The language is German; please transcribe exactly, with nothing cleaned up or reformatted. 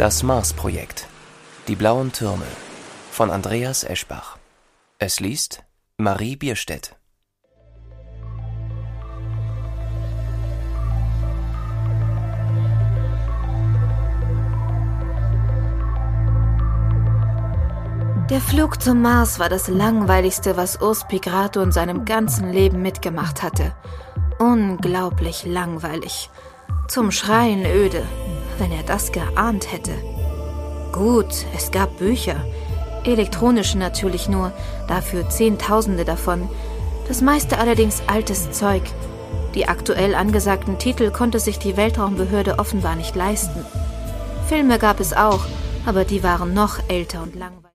Das Mars-Projekt. Die blauen Türme von Andreas Eschbach. Es liest Marie Bierstedt. Der Flug zum Mars war das langweiligste, was Urs Pigrato in seinem ganzen Leben mitgemacht hatte. Unglaublich langweilig. Zum Schreien öde, wenn er das geahnt hätte. Gut, es gab Bücher. Elektronische natürlich nur, dafür Zehntausende davon. Das meiste allerdings altes Zeug. Die aktuell angesagten Titel konnte sich die Weltraumbehörde offenbar nicht leisten. Filme gab es auch, aber die waren noch älter und langweilig.